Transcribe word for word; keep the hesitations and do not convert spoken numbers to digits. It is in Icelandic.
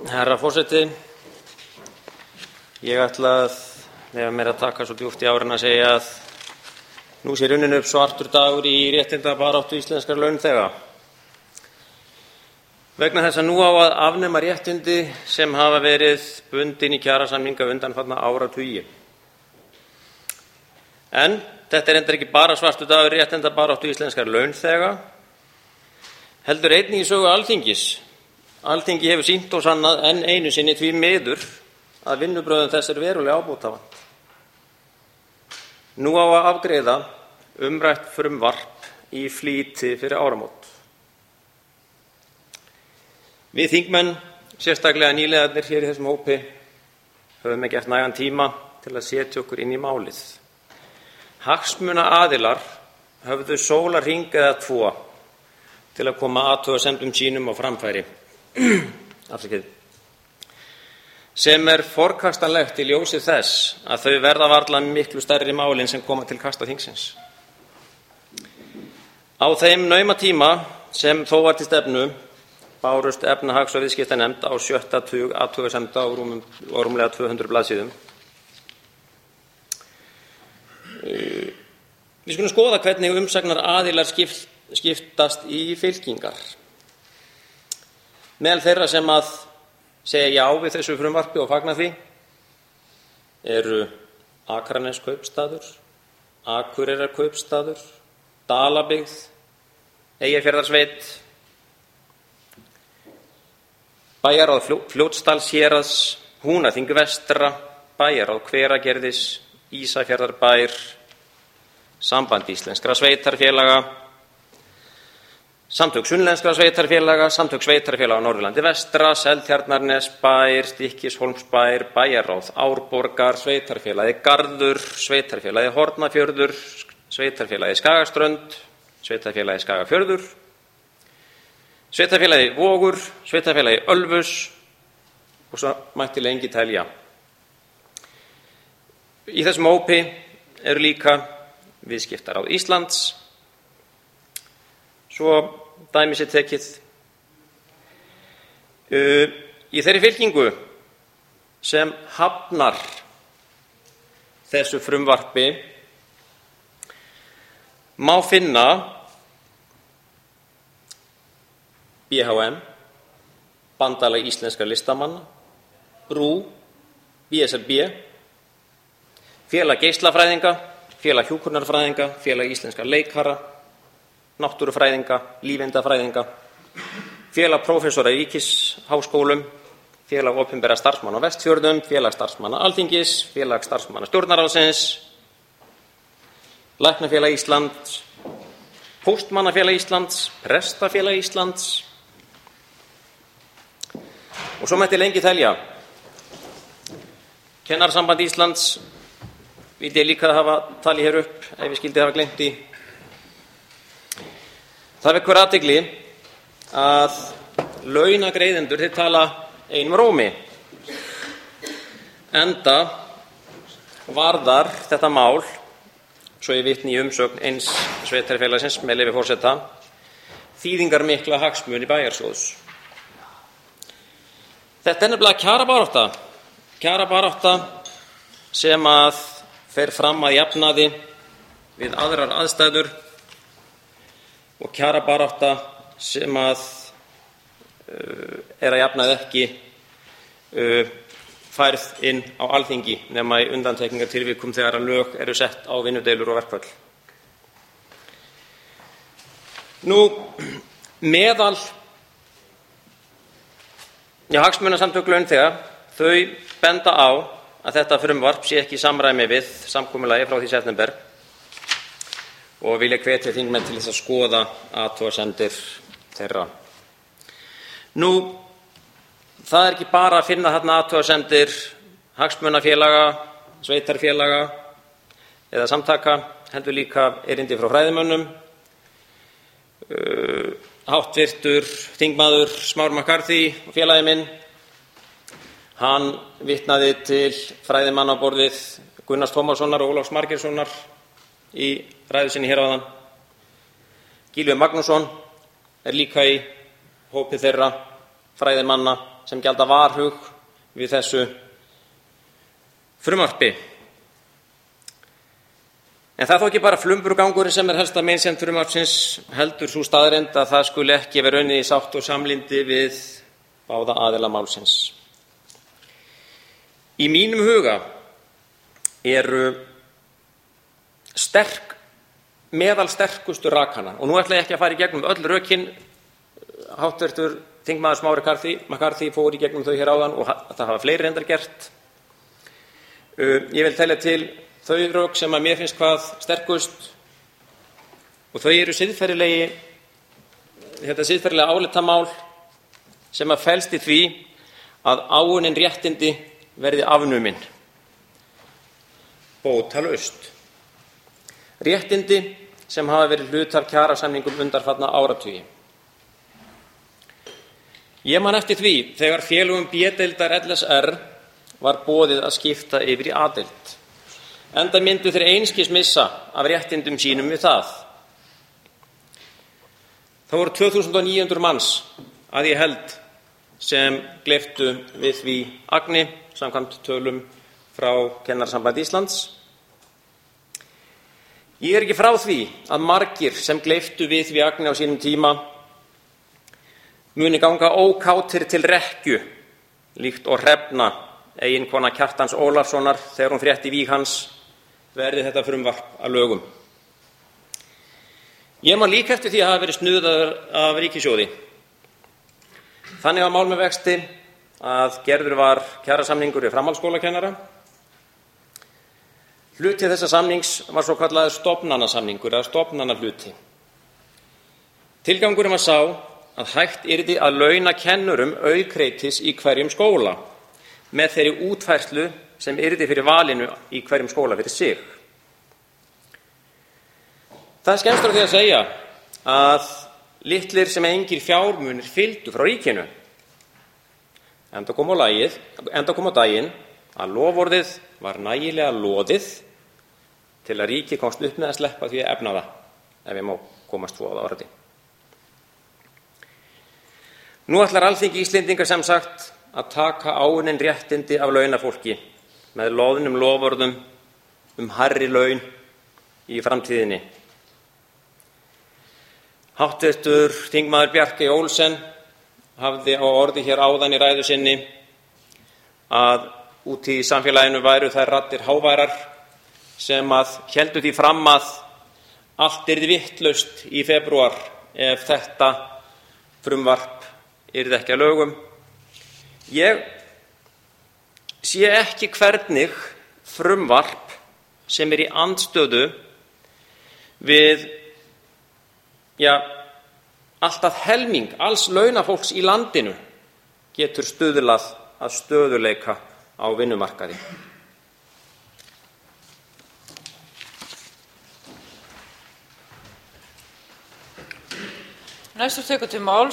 Herra forseti, ég ætla að leyfa mér að taka svo djúpt í árin að segja að nú sé runninn upp svartur dagur í réttindabaráttu íslenskra launþega. Vegna þess að nú á að afnema réttindi sem hafa verið bundin í kjarasamninga undanfarna áratugi. En þetta er reyndar ekki bara svartur dagur í réttindabaráttu íslenskra launþega, heldur einnig í sögu Alþingis. Alþingi hefur sýnt og sannað enn einu sinni því miður að vinnubrögðum þess er verulega ábótavant. Nú á að afgreiða umrætt frumvarp í flýti fyrir áramót. Við þingmenn, sérstaklega nýliðarnir hér í þessum hópi, höfum ekki haft nægan tíma til að setja okkur inn í málið. Hagsmunaaðilar höfðu sólarhring eða tvo til að koma athugasemdum sínum á framfæri. Afsakið. Sem er forkastanlegt í ljósi þess að þau verða varla miklu stærri málin sem koma til kasta þingsins. Á þeim nauma tíma sem þó var til stefnu bárust efnahags- og viðskiptanefnd á sjötta tug athugasemda á rúmlega tvö hundruð blaðsíðum. Við skulum skoða hvernig umsagnar aðilar skipt, skiptast í fylkingar. Meðal þeirra sem að segja já við þessu frumvarpi og fagna því eru Akraneskaupstaður, Akureyrarkaupstaður, Dalabyggð, Eyjafjarðarsveit, Bæjarráð Fljótsdalshéraðs, Húnaþing vestra, Bæjarráð Hveragerðis, Ísafjarðarbær, Samband íslenskra sveitarfélaga, Samtök sunnlenskra sveitarfélaga, Samtök sveitarfélaga á Norðurlandi vestra, Seltjarnarnesbær, Stykkishólmsbær, Bæjarráð Árborgar, Sveitarfélagið Garður, Sveitarfélagið Hornafjörður, Sveitarfélagið Skagaströnd, Sveitarfélagið Skagafjörður, Sveitarfélagið Vogur, Sveitarfélagið Ölfus og svo mætti lengi telja. Í þessum hópi eru líka Viðskiptaráð Íslands, svo dæmi sé tekið. Í þeirri fylkingu sem hafnar þessu frumvarpi má finna B H M, Bandalag íslenskra listamanna, B R U, B S R B, Félag geislafræðinga, Félag hjúkrunarfræðinga, Félag íslenskra leikara, náttúrufræðinga, lífeindafræðinga, Félag prófessora í ríkisháskólum, Félag opinberra starfsmanna á Vestfjörðum, Félag starfsmanna Alþingis, Félag starfsmanna Stjórnarráðsins, Læknafélag Íslands, Póstmannafélag Íslands, Prestafélag Íslands og svo mætti lengi telja. Kennarasamband Íslands vildi ég líka hafa talið hér upp ef ég skildi hafa gleymt í. Það vekur athygli að launagreiðendur þeir tala einum rómi, enda varðar þetta mál, svo ég vitni í umsögn eins sveitarfélagsins með leyfi forseta, þýðingar mikla hagsmuni bæjarsjóðs. Þetta er nefnilega kjarabarátta, kjarabarátta sem að fer fram að jafnaði við aðrar aðstæður og kjarabarátta sem að uh, er að jafnaði ekki uh, færð inn á Alþingi nema í undantekningartilvikum þegar að lög eru sett á vinnudeilur og verkföll. Nú, meðal já, hagsmunasamtök launþega, þau benda á að þetta frumvarp sé ekki í samræmi við samkomulagið frá því september og vilja hvetja þingmenn til þess að skoða athugasemdir þeirra. Nú, það er ekki bara að finna þarna athugasemdir hagsmunafélaga, sveitarfélaga eða samtaka, heldur líka erindi frá fræðimönnum. Uh, háttvirtur þingmaður Már McCarthy og félagi minn, hann vitnaði til fræðimanna á borðið Gunnars Tómassonar og Ólafs Margeirssonar í ræðu sinni hér áðan. Gylfi Magnússon er líka í hópi þeirra fræðimanna sem gjalda varhug við þessu frumvarpi. En það er þó ekki bara flumbrugangurinn sem er helsta meinsemd frumvarpsins, heldur sú staðreynd að það skuli ekki vera unnið í sátt og samlyndi við báða aðila málsins. Í mínum huga eru sterk, meðal sterkustu rakana, og nú ætla ég ekki að fara í gegnum öll rökin, háttvirtur þingmaður Smári McCarthy fór í gegnum þau hér áðan og það hafa fleiri reyndar gert. Ég vil telja til þau rök sem að mér finnst hvað sterkust, og þau eru siðferðilegi, þetta siðferðilega álitamál sem að felst í því að áunnin réttindi verði afnumin bótalaust. Réttindi sem hafa verið hluti af kjarasamningum undanfarna áratugi. Ég man eftir því þegar félögum B-deildar L S R var boðið að skipta yfir í A-deild, enda myndu þeir einskis missa af réttindum sínum við það. Það voru tvö þúsund níu hundruð manns að ég held sem gleyptu við því agni samkvæmt tölum frá Kennarasambandi Íslands. Ég er ekki frá því að margir sem gleyptu við því agni á sínum tíma muni ganga ókátir til rekkju, líkt og Hrefna, eiginkona Kjartans Ólafssonar, þegar hún frétti víg hans, verði þetta frumvarp að lögum. Ég man líka eftir því að hafa verið snuðaður af ríkissjóði. Þannig var mál með vexti að gerður var kjarasamningur við framhaldsskólakennara. Hluti þessa samnings var svo kallaður stofnanasamningur eða stofnanahluti. Tilgangurinn var sá að hægt yrði að launa kennurum aukreitis í hverjum skóla með þeirri útfærslu sem yrði fyrir valinu í hverjum skóla fyrir sig. Það er skemmst frá því að segja að litlir sem engir fjármunir fylgdu frá ríkinu. Enda kom á lagið, enda kom á daginn að loforðið var nægilega loðið til að ríkið komst upp með að sleppa því að efna það, ef ég má komast svo á það orði. Nú ætlar Alþingi Íslendinga sem sagt að taka áunnin réttindi af launafólki með loðnum loforðum um hærri laun í framtíðinni. Háttvirtur þingmaður Bjarkey Olsen hafði á orði hér áðan í ræðu sinni að úti í samfélaginu væru þær raddir háværar sem að héldu því fram að allt yrði vitlaust í febrúar ef þetta frumvarp yrði ekki að lögum. Ég sé ekki hvernig frumvarp sem er í andstöðu við ja, alltaf helming alls launafólks í landinu getur stuðlað að stöðuleika á vinnumarkaði. Næstur tekur til máls